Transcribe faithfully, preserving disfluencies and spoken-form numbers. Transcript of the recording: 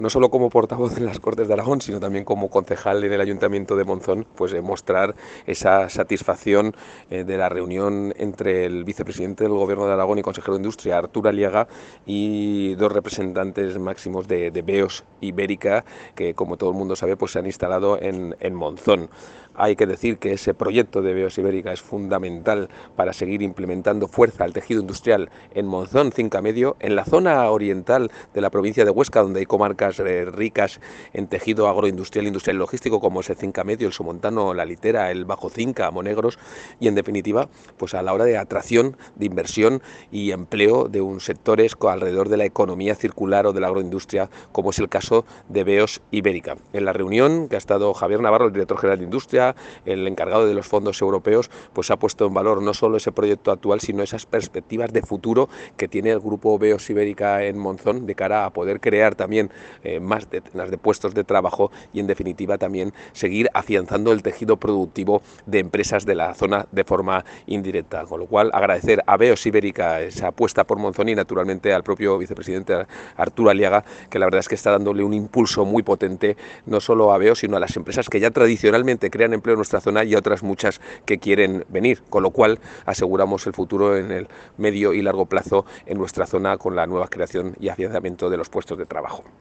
no solo como portavoz en las Cortes de Aragón, sino también como concejal en el Ayuntamiento de Monzón, pues eh, mostrar esa satisfacción eh, de la reunión entre el vicepresidente del Gobierno de Aragón y consejero de Industria, Artur Aliaga, y dos representantes máximos de, de BEOS Ibérica, que como todo el mundo sabe, pues se han instalado en, en Monzón. Hay que decir que ese proyecto de BEOS Ibérica es fundamental para seguir implementando fuerza al tejido industrial en Monzón, Cinca Medio, en la zona oriental de la provincia de Huesca, donde hay comarcas eh, ricas en tejido agroindustrial, industrial y logístico, como es el Cinca Medio, el Somontano, la Litera, el Bajo Cinca, Monegros, y en definitiva, pues a la hora de atracción, de inversión y empleo de un sectores alrededor de la economía circular o de la agroindustria, como es el caso de BEOS Ibérica. En la reunión que ha estado Javier Navarro, el director general de Industria, el encargado de los fondos europeos, pues ha puesto en valor no solo ese proyecto actual, sino esas perspectivas de futuro que tiene el grupo BEOS Ibérica en Monzón de cara a poder crear también eh, más decenas de puestos de trabajo y en definitiva también seguir afianzando el tejido productivo de empresas de la zona de forma indirecta. Con lo cual agradecer a BEOS Ibérica esa apuesta por Monzón y naturalmente al propio vicepresidente Artur Aliaga, que la verdad es que está dándole un impulso muy potente no solo a BEOS sino a las empresas que ya tradicionalmente crean empleo en nuestra zona y a otras muchas que quieren venir, con lo cual aseguramos el futuro en el medio y largo plazo en nuestra zona con la nueva creación y afianzamiento de los puestos de trabajo.